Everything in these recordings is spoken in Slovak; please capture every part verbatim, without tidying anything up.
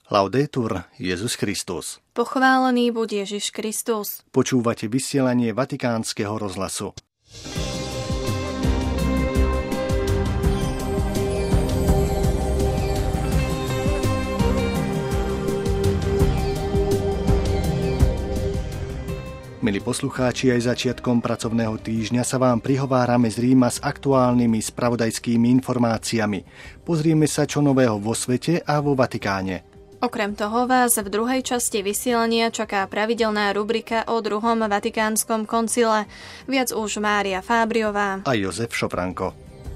Laudetur Jesus Christus. Pochválený buď Ježiš Kristus. Počúvate vysielanie Vatikánskeho rozhlasu. Milí poslucháči, aj začiatkom pracovného týždňa sa vám prihovárame z Ríma s aktuálnymi spravodajskými informáciami. Pozrieme sa, čo nového vo svete a vo Vatikáne. Okrem toho vás v druhej časti vysielania čaká pravidelná rubrika o druhom Vatikánskom koncile. Viac už Mária Fábriová a Jozef Šofranko.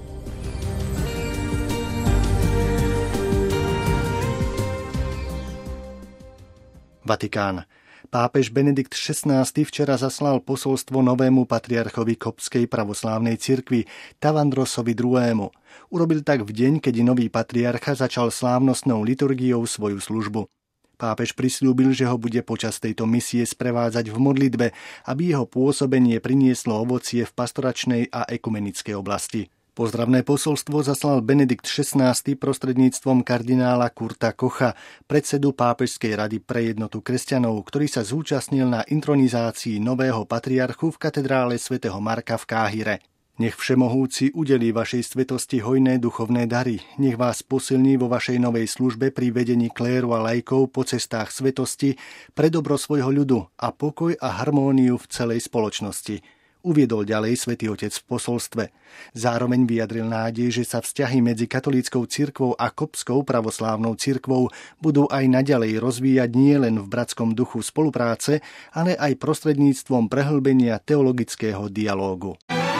Vatikán. Pápež Benedikt šestnásty včera zaslal posolstvo novému patriarchovi Koptskej pravoslávnej cirkvi Tavandrosovi druhému. Urobil tak v deň, keď nový patriarcha začal slávnostnou liturgiou svoju službu. Pápež prisľúbil, že ho bude počas tejto misie sprevádzať v modlitbe, aby jeho pôsobenie prinieslo ovocie v pastoračnej a ekumenickej oblasti. Pozdravné posolstvo zaslal Benedikt šestnásty prostredníctvom kardinála Kurta Kocha, predsedu Pápežskej rady pre jednotu kresťanov, ktorý sa zúčastnil na intronizácii nového patriarchu v katedrále svätého Marka v Káhire. Nech Všemohúci udelí vašej svetosti hojné duchovné dary, nech vás posilní vo vašej novej službe pri vedení kléru a laikov po cestách svetosti pre dobro svojho ľudu a pokoj a harmóniu v celej spoločnosti. Uviedol ďalej Svätý Otec v posolstve. Zároveň vyjadril nádej, že sa vzťahy medzi katolíckou cirkvou a koptskou pravoslávnou cirkvou budú aj naďalej rozvíjať nielen v bratskom duchu spolupráce, ale aj prostredníctvom prehlbenia teologického dialógu.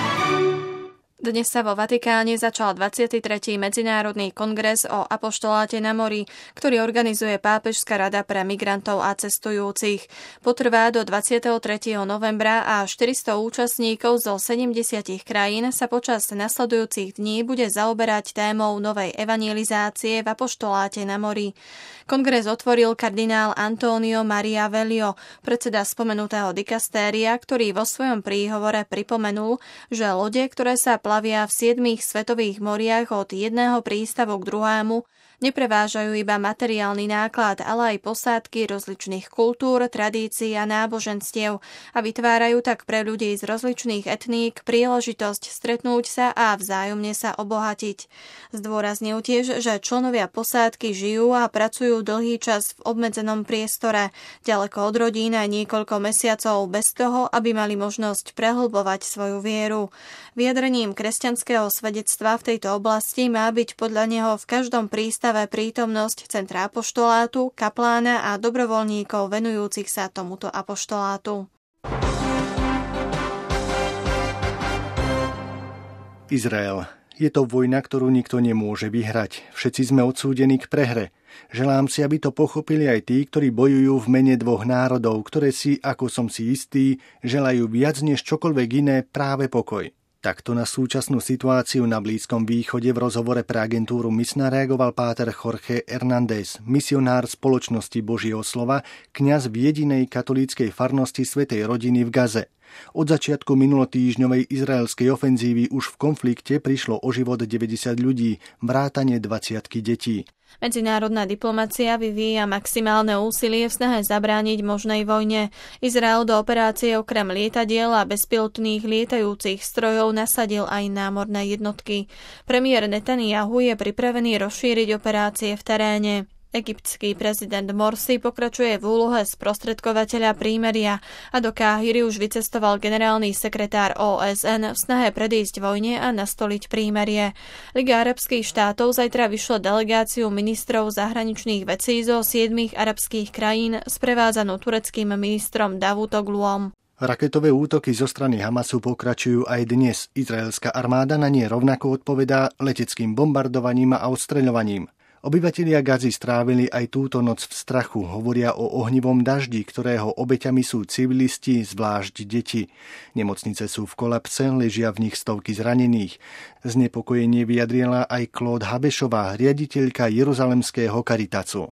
Dnes sa vo Vatikáne začal dvadsiaty tretí Medzinárodný kongres o apoštoláte na mori, ktorý organizuje Pápežská rada pre migrantov a cestujúcich. Potrvá do dvadsiateho tretieho novembra a štyristo účastníkov zo sedemdesiat krajín sa počas nasledujúcich dní bude zaoberať témou novej evangelizácie v apoštoláte na mori. Kongres otvoril kardinál Antonio Maria Velio, predseda spomenutého dikastéria, ktorý vo svojom príhovore pripomenul, že lode, ktoré sa plavia v siedmich svetových moriach od jedného prístavu k druhému, neprevážajú iba materiálny náklad, ale aj posádky rozličných kultúr, tradícií a náboženstiev a vytvárajú tak pre ľudí z rozličných etník príležitosť stretnúť sa a vzájomne sa obohatiť. Zdôraznil tiež, že členovia posádky žijú a pracujú dlhý čas v obmedzenom priestore, ďaleko od rodín aj niekoľko mesiacov bez toho, aby mali možnosť prehlbovať svoju vieru. Vyjadrením kresťanského svedectva v tejto oblasti má byť podľa neho v každom prístave prítomnosť centra apoštolátu, kaplána a dobrovoľníkov venujúcich sa tomuto apoštolátu. Izrael. Je to vojna, ktorú nikto nemôže vyhrať. Všetci sme odsúdení k prehre. Želám si, aby to pochopili aj tí, ktorí bojujú v mene dvoch národov, ktoré si, ako som si istý, želajú viac než čokoľvek iné práve pokoj. Takto na súčasnú situáciu na Blízkom východe v rozhovore pre agentúru Misna reagoval páter Jorge Hernández, misionár spoločnosti Božieho slova, kňaz v jedinej katolíckej farnosti Svätej rodiny v Gaze. Od začiatku minulotýždňovej izraelskej ofenzívy už v konflikte prišlo o život deväťdesiat ľudí, vrátane dvadsiatky detí. Medzinárodná diplomacia vyvíja maximálne úsilie v snahe zabrániť možnej vojne. Izrael do operácie okrem lietadiel a bezpilotných lietajúcich strojov nasadil aj námorné jednotky. Premiér Netanjahu je pripravený rozšíriť operácie v teréne. Egyptský prezident Morsi pokračuje v úlohe sprostredkovateľa prímeria a do Káhiry už vycestoval generálny sekretár ó es en v snahe predísť vojne a nastoliť prímerie. Liga arabských štátov zajtra vyšle delegáciu ministrov zahraničných vecí zo siedmich arabských krajín sprevádzanú tureckým ministrom Davutogluom. Raketové útoky zo strany Hamasu pokračujú aj dnes. Izraelská armáda na nie rovnako odpovedá leteckým bombardovaním a ostreľovaním. Obyvatelia Gazy strávili aj túto noc v strachu, hovoria o ohnivom daždi, ktorého obeťami sú civilisti, zvlášť deti. Nemocnice sú v kolapse, ležia v nich stovky zranených. Znepokojenie vyjadrila aj Claude Habešová, riaditeľka Jeruzalemského Caritasu.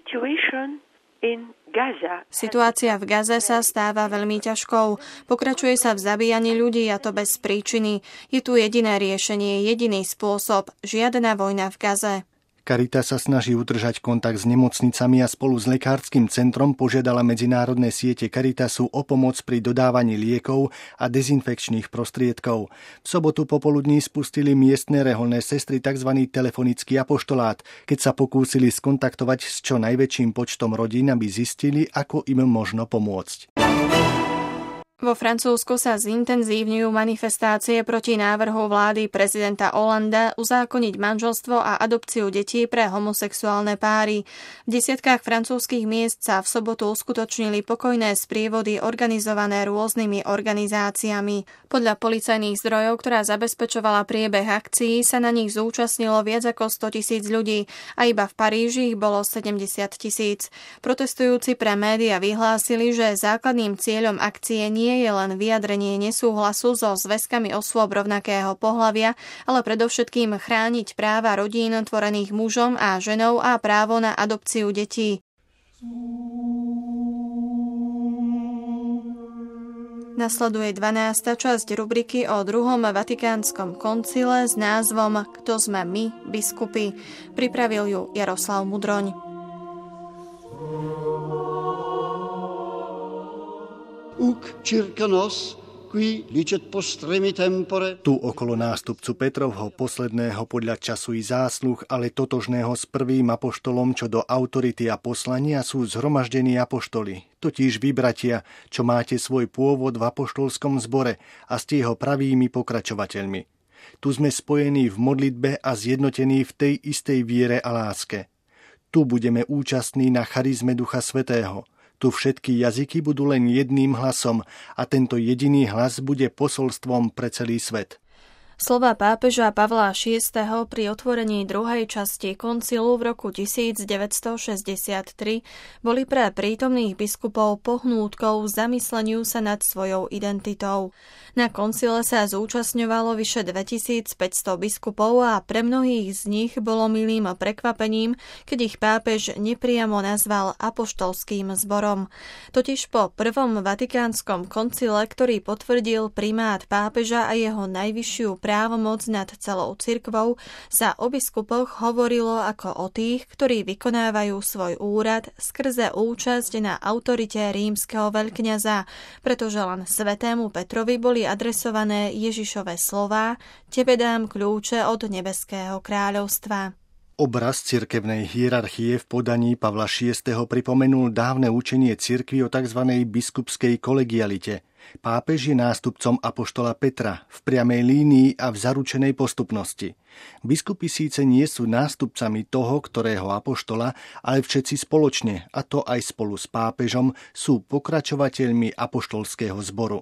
Situácia v Gaze sa stáva veľmi ťažkou. Pokračuje sa v zabíjaní ľudí a to bez príčiny. Je tu jediné riešenie, jediný spôsob. Žiadna vojna v Gaze. Caritas sa snaží udržať kontakt s nemocnicami a spolu s lekárskym centrom požiadala medzinárodné siete Caritasu o pomoc pri dodávaní liekov a dezinfekčných prostriedkov. V sobotu popoludní spustili miestne reholné sestry tzv. Telefonický apoštolát, keď sa pokúsili skontaktovať s čo najväčším počtom rodín, aby zistili, ako im možno pomôcť. Vo Francúzsku sa zintenzívňujú manifestácie proti návrhu vlády prezidenta Hollanda uzákoniť manželstvo a adopciu detí pre homosexuálne páry. V desiatkách francúzskych miest sa v sobotu uskutočnili pokojné sprievody organizované rôznymi organizáciami. Podľa policajných zdrojov, ktorá zabezpečovala priebeh akcií, sa na nich zúčastnilo viac ako stotisíc ľudí a iba v Paríži ich bolo sedemdesiat tisíc. Protestujúci pre médiá vyhlásili, že základným cieľom akcie nie nie je len vyjadrenie nesúhlasu so zväzkami osôb rovnakého pohlavia, ale predovšetkým chrániť práva rodín tvorených mužom a ženou a právo na adopciu detí. Nasleduje dvanásta časť rubriky o druhom Vatikánskom koncile s názvom Kto sme my, biskupy. Pripravil ju Jaroslav Mudroň. Uc circa nos, qui licet postremi tempore. Tu okolo nástupcu Petrovho, posledného podľa času i zásluh, ale totožného s prvým apoštolom, čo do autority a poslania sú zhromaždení apoštoli, totiž vy, bratia, čo máte svoj pôvod v apoštolskom zbore a ste jeho pravými pokračovateľmi. Tu sme spojení v modlitbe a zjednotení v tej istej viere a láske. Tu budeme účastní na charizme Ducha Svätého. Tu všetky jazyky budú len jedným hlasom a tento jediný hlas bude posolstvom pre celý svet. Slová pápeža Pavla šiesteho pri otvorení druhej časti koncilu v roku devätnásťstošesťdesiattri boli pre prítomných biskupov pohnútkou zamysleniu sa nad svojou identitou. Na koncile sa zúčastňovalo vyše dvetisícpäťsto biskupov a pre mnohých z nich bolo milým prekvapením, keď ich pápež nepriamo nazval apoštolským zborom. Totiž po prvom Vatikánskom koncile, ktorý potvrdil primát pápeža a jeho najvyššiu právomoc nad celou cirkvou, sa o biskupoch hovorilo ako o tých, ktorí vykonávajú svoj úrad skrze účasť na autorite rímskeho veľkňaza, pretože len svätému Petrovi boli adresované Ježišove slová: Tebe dám kľúče od nebeského kráľovstva. Obraz cirkevnej hierarchie v podaní Pavla šiesteho pripomenul dávne učenie cirkvi o tzv. Biskupskej kolegialite. Pápež je nástupcom apoštola Petra v priamej línii a v zaručenej postupnosti. Biskupy síce nie sú nástupcami toho, ktorého apoštola, ale všetci spoločne, a to aj spolu s pápežom, sú pokračovateľmi apoštolského zboru.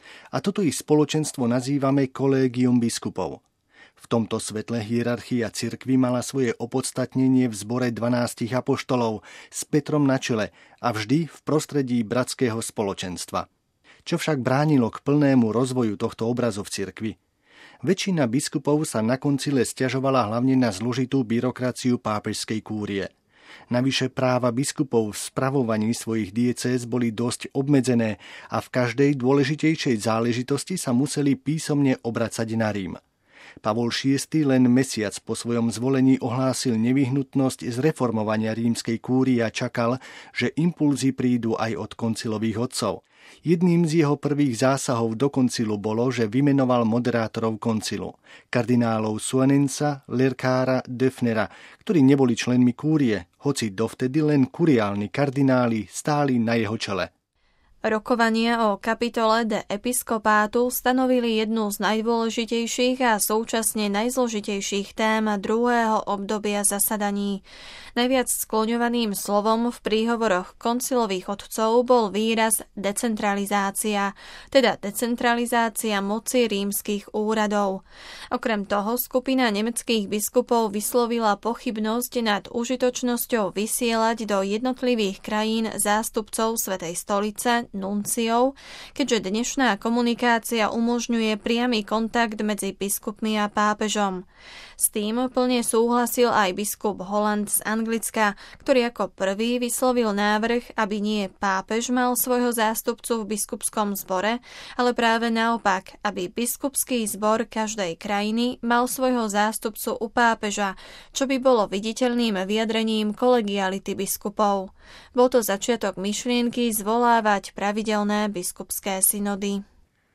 A toto ich spoločenstvo nazývame kolégium biskupov. V tomto svetle hierarchia cirkvi mala svoje opodstatnenie v zbore dvanástich apoštolov s Petrom na čele a vždy v prostredí bratského spoločenstva. Čo však bránilo k plnému rozvoju tohto obrazu v cirkvi? Väčšina biskupov sa na koncile sťažovala hlavne na zložitú byrokraciu pápežskej kúrie. Navyše práva biskupov v spravovaní svojich diecéz boli dosť obmedzené a v každej dôležitejšej záležitosti sa museli písomne obracať na Rím. Pavol šiesty len mesiac po svojom zvolení ohlásil nevyhnutnosť zreformovania rímskej kúrie a čakal, že impulzy prídu aj od koncilových otcov. Jedným z jeho prvých zásahov do koncilu bolo, že vymenoval moderátorov koncilu, kardinálov Suanensa, Lerkára, Döfnera, ktorí neboli členmi kúrie, hoci dovtedy len kuriálni kardináli stáli na jeho čele. Rokovania o kapitole de episkopátu stanovili jednu z najdôležitejších a súčasne najzložitejších tém druhého obdobia zasadaní. Najviac skloňovaným slovom v príhovoroch koncilových otcov bol výraz decentralizácia, teda decentralizácia moci rímskych úradov. Okrem toho skupina nemeckých biskupov vyslovila pochybnosť nad užitočnosťou vysielať do jednotlivých krajín zástupcov Svätej stolice nunciov, keďže dnešná komunikácia umožňuje priamy kontakt medzi biskupmi a pápežom. S tým plne súhlasil aj biskup Holland z Anglicka, ktorý ako prvý vyslovil návrh, aby nie pápež mal svojho zástupcu v biskupskom zbore, ale práve naopak, aby biskupský zbor každej krajiny mal svojho zástupcu u pápeža, čo by bolo viditeľným vyjadrením kolegiality biskupov. Bol to začiatok myšlienky zvolávať pravidelné biskupské synody.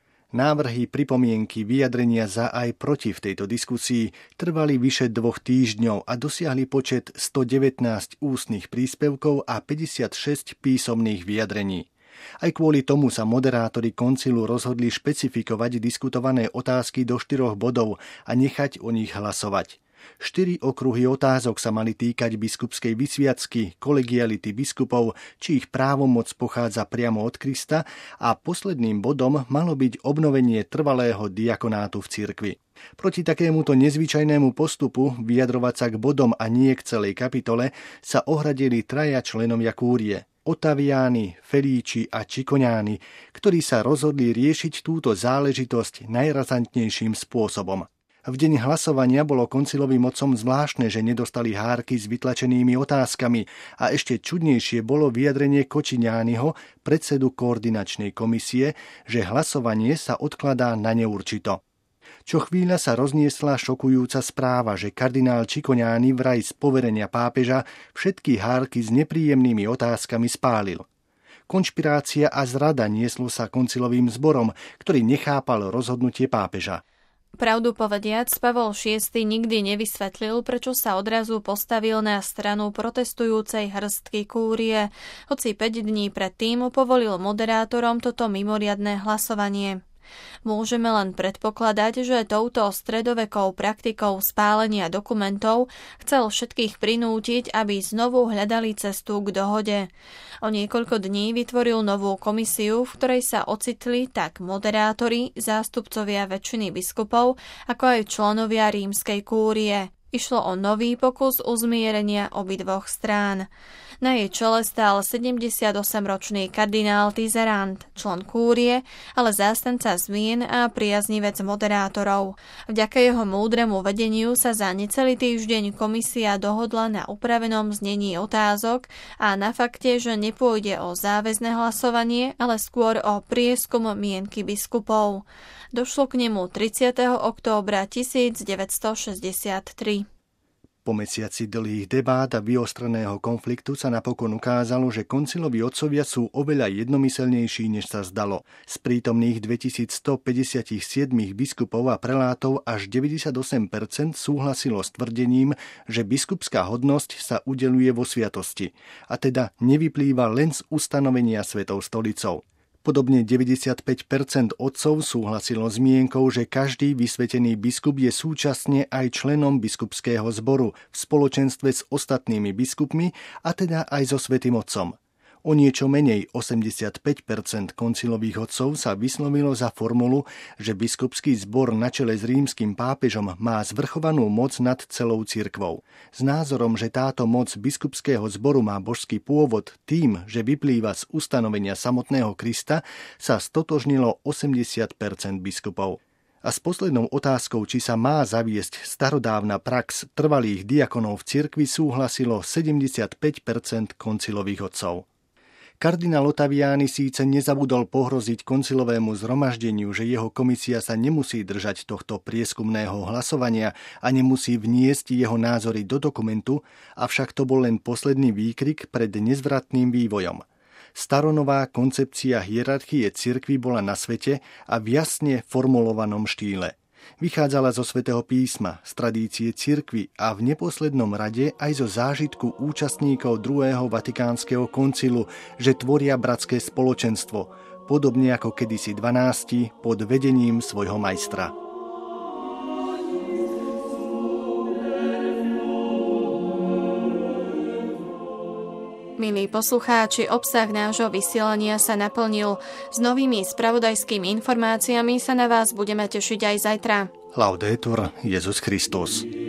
Návrhy, pripomienky, vyjadrenia za aj proti v tejto diskusii trvali vyše dvoch týždňov a dosiahli počet sto devätnásť ústnych príspevkov a päťdesiatšesť písomných vyjadrení. Aj kvôli tomu sa moderátori koncilu rozhodli špecifikovať diskutované otázky do štyroch bodov a nechať o nich hlasovať. Štyri okruhy otázok sa mali týkať biskupskej vysviacky, kolegiality biskupov, či ich právomoc pochádza priamo od Krista a posledným bodom malo byť obnovenie trvalého diakonátu v cirkvi. Proti takémuto nezvyčajnému postupu vyjadrovať sa k bodom a nie k celej kapitole sa ohradili traja členovia kúrie. Ottaviani, Felici a Cicognani, ktorí sa rozhodli riešiť túto záležitosť najrazantnejším spôsobom. V deň hlasovania bolo koncilovým otcom zvláštne, že nedostali hárky s vytlačenými otázkami a ešte čudnejšie bolo vyjadrenie Coccignaniho, predsedu koordinačnej komisie, že hlasovanie sa odkladá na neurčito. Čo chvíľa sa rozniesla šokujúca správa, že kardinál Cicognani vraj z poverenia pápeža všetky hárky s nepríjemnými otázkami spálil. Konšpirácia a zrada nieslo sa koncilovým zborom, ktorý nechápal rozhodnutie pápeža. Pravdu povediac, Pavol šiesty nikdy nevysvetlil, prečo sa odrazu postavil na stranu protestujúcej hrstky kúrie, hoci päť dní predtým povolil moderátorom toto mimoriadne hlasovanie. Môžeme len predpokladať, že touto stredovekou praktikou spálenia dokumentov chcel všetkých prinútiť, aby znovu hľadali cestu k dohode. O niekoľko dní vytvoril novú komisiu, v ktorej sa ocitli tak moderátori, zástupcovia väčšiny biskupov, ako aj členovia rímskej kúrie. Išlo o nový pokus uzmierenia obidvoch strán. Na jej čele stál sedemdesiatosemročný kardinál Tizerant, člen kúrie, ale zástanca zmien a priaznivec moderátorov. Vďaka jeho múdremu vedeniu sa za necelý týždeň komisia dohodla na upravenom znení otázok a na fakte, že nepôjde o záväzné hlasovanie, ale skôr o prieskum mienky biskupov. Došlo k nemu tridsiateho októbra tisícdeväťstošesťdesiattri. Po mesiaci dlhých debát a vyostreného konfliktu sa napokon ukázalo, že konciloví otcovia sú oveľa jednomyselnejší, než sa zdalo. Z prítomných dvetisícstopäťdesiatsedem biskupov a prelátov až deväťdesiatosem percent súhlasilo s tvrdením, že biskupská hodnosť sa udeľuje vo sviatosti, a teda nevyplýva len z ustanovenia Svätou stolicou. Podobne deväťdesiatpäť percent otcov súhlasilo s mienkou, že každý vysvetený biskup je súčasne aj členom biskupského zboru v spoločenstve s ostatnými biskupmi, a teda aj so Svätým Otcom. O niečo menej osemdesiatpäť percent koncilových otcov sa vyslovilo za formulu, že biskupský zbor na čele s rímskym pápežom má zvrchovanú moc nad celou cirkvou. S názorom, že táto moc biskupského zboru má božský pôvod tým, že vyplýva z ustanovenia samotného Krista, sa stotožnilo osemdesiat percent biskupov. A s poslednou otázkou, či sa má zaviesť starodávna prax trvalých diakonov v cirkvi, súhlasilo sedemdesiatpäť percent koncilových otcov. Kardinál Ottaviani síce nezabudol pohroziť koncilovému zhromaždeniu, že jeho komisia sa nemusí držať tohto prieskumného hlasovania a nemusí vniesť jeho názory do dokumentu, avšak to bol len posledný výkrik pred nezvratným vývojom. Staronová koncepcia hierarchie cirkvi bola na svete a v jasne formulovanom štýle. Vychádzala zo Svätého písma, z tradície cirkvi a v neposlednom rade aj zo zážitku účastníkov druhého vatikánskeho koncilu, že tvoria bratské spoločenstvo, podobne ako kedysi dvanásti pod vedením svojho majstra. Milí poslucháči, obsah nášho vysielania sa naplnil. S novými spravodajskými informáciami sa na vás budeme tešiť aj zajtra. Laudetur Jesus Christus.